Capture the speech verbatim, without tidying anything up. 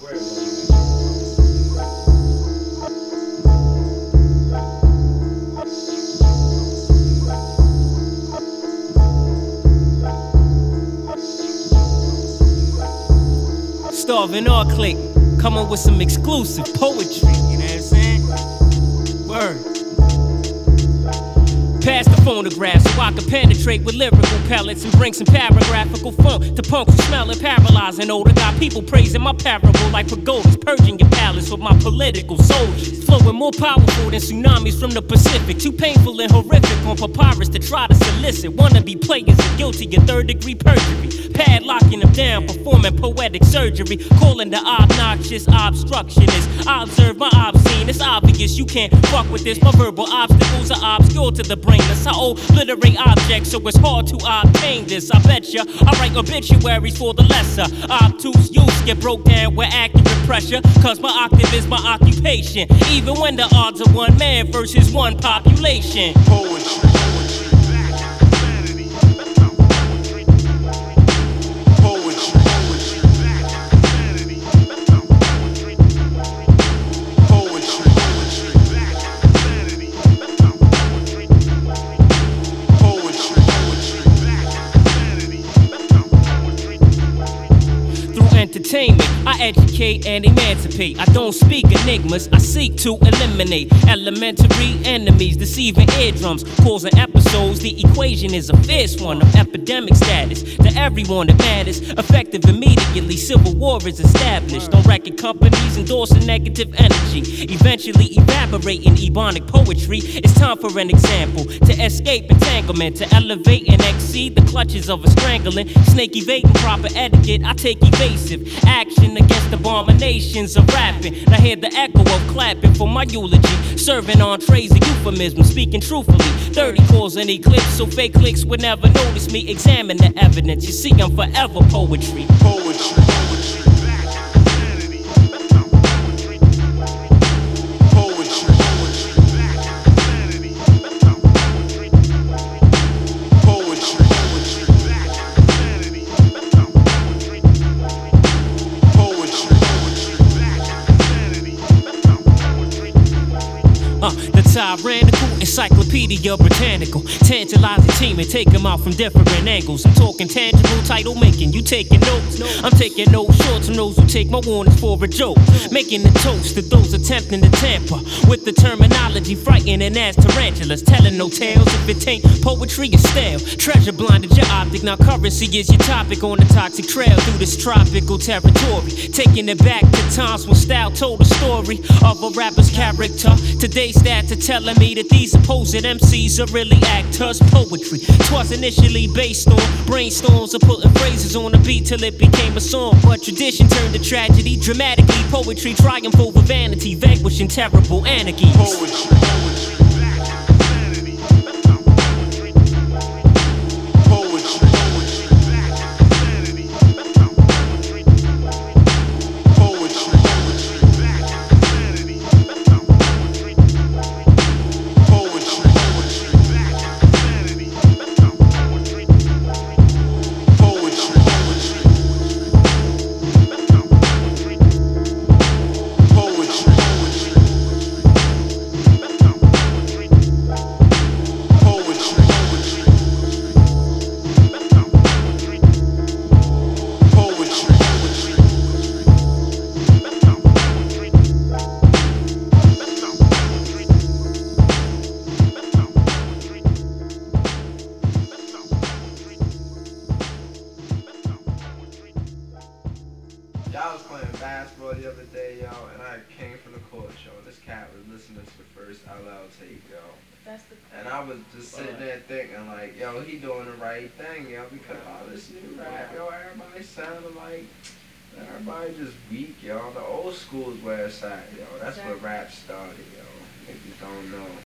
Starving our clique, coming with some exclusive poetry, you know what I'm saying? Word. Pass the phonograph so I can penetrate with lyrical pellets and bring some paragraphical funk to punks who smell it, paralyzing odor. Got people praising my parable like pagodas, purging your palace with my political soldiers. Flowing more powerful than tsunamis from the Pacific, too painful and horrific on papyrus to try to solicit. Wannabe players are guilty of third degree perjury, padlocking them down, performing poetic surgery, calling the obnoxious obstructionist. I observe my obscene, it's obvious you can't fuck with this. My verbal obstacles are obscure to the brain. That's how obliterate objects, so it's hard to obtain this. I bet ya I write obituaries for the lesser. Obtuse use get broke down with accurate pressure, cause my octave is my occupation, even when the odds are one man versus one population. Poetry. Entertainment, I educate and emancipate. I don't speak enigmas, I seek to eliminate elementary enemies, deceiving eardrums, causing episodes. The equation is a fierce one of epidemic status. To everyone that matters, effective immediately. Civil war is established on record companies endorsing negative energy, eventually evaporating ebonic poetry. It's time for an example to escape entanglement, to elevate and exceed the clutches of a strangling snake. Evading proper etiquette, I take evasive action against abominations of rapping. I hear the echo of clapping for my eulogy, serving entrees of euphemism, speaking truthfully. thirty cause an eclipse, so fake clicks would never notice me. Examine the evidence, you see I'm forever poetry. Poetry. Uh, the tyrannical encyclopedia Britannical, tantalizing team and take them out from different angles. I'm talking tangible title making, you taking notes. I'm taking no shorts from those who take my warnings for a joke. Making a toast to those attempting to tamper with the terminology, frightening as tarantulas. Telling no tales if it ain't poetry is stale. Treasure blinded your optic, now currency is your topic on the toxic trail through this tropical territory. Taking it back to times when style told a story of a rapper's character. Today's stats are telling me that these supposed M Cs are really actors. Poetry, 'twas initially based on brainstorms of putting phrases on a beat till it became a song. But tradition turned to tragedy, dramatically poetry triumph over vanity, vanquishing terrible anarchies. Poetry. Y'all was playing basketball the other day, yo, and I came from the court, yo. This cat was listening to the first L L tape, yo. That's the and I was just sitting there thinking, like, yo, he doing the right thing, yo, because all this new rap, yo, everybody sounding like, everybody just weak, yo. The old school is where it's at, yo. That's where rap started, yo. Niggas don't know.